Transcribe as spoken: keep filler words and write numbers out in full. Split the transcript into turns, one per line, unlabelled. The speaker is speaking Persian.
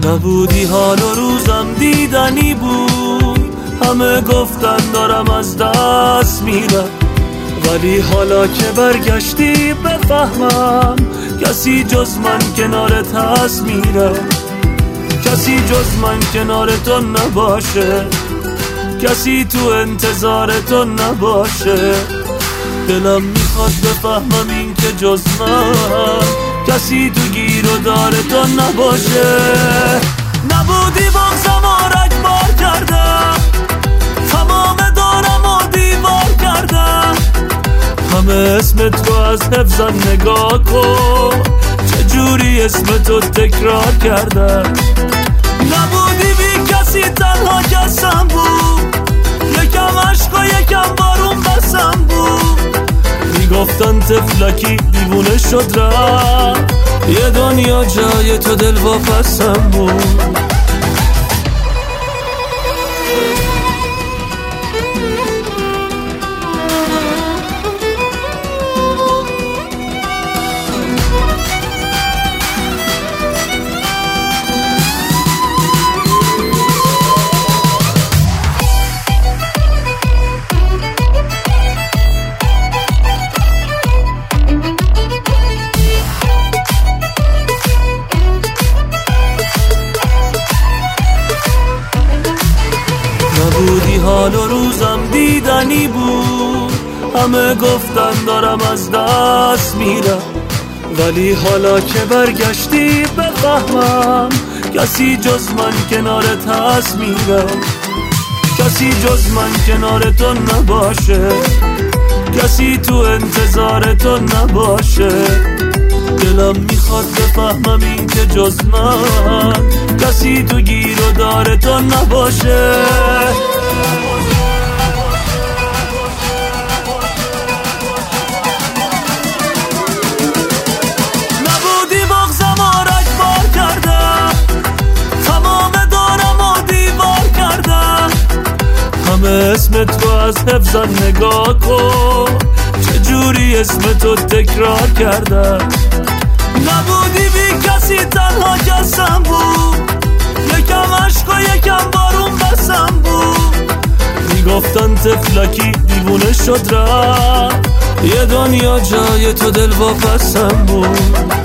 نبودی حال و روزم دیدنی بود، همه گفتن دارم از دست میرم، ولی حالا که برگشتی بفهمم کسی جز من کنارت هست میرم، کسی جز من کنار تو نباشه، کسی تو انتظار تو نباشه. دلم میخواد بفهمم این که جز من کسی تو گیر و دار تو نباشه. نبودی بغزم و رگبار کردم، تمام دارم و دیوار کردم، همه اسم تو از حفظم نگاه کن چجوری اسم تو تکرار کردم. نبودی بی کسی تنها کسم بود، یکم عشق و یکم بارون بسم بود، میگفتن تفلکی دیوونه شد رفت، یه دنیا جای تو دل واپسم بود. نبودی حال و روزم دیدنی بود، همه گفتن دارم از دست میرم، ولی حالا که برگشتی بفهمم کسی جز من کنارت هست میرم، کسی جز من کنار تو نباشه، کسی تو انتظار تو نباشه. دلم میخواد بفهمم این که جز من کسی تو گیر و دار تو نباشه. نبودی بغزم و رگبار کردم، تمام دارم و دیوار کردم، همه اسم تو از حفظم نگاه کن چجوری اسم تو تکرار کردم. نبودی بی کسی تنها کسم بود، یکم عشق و یکم بارون بسم بود، میگفتن تفلکی دیوونه شد رفت، یه دنیا جای تو دل واپسم بود.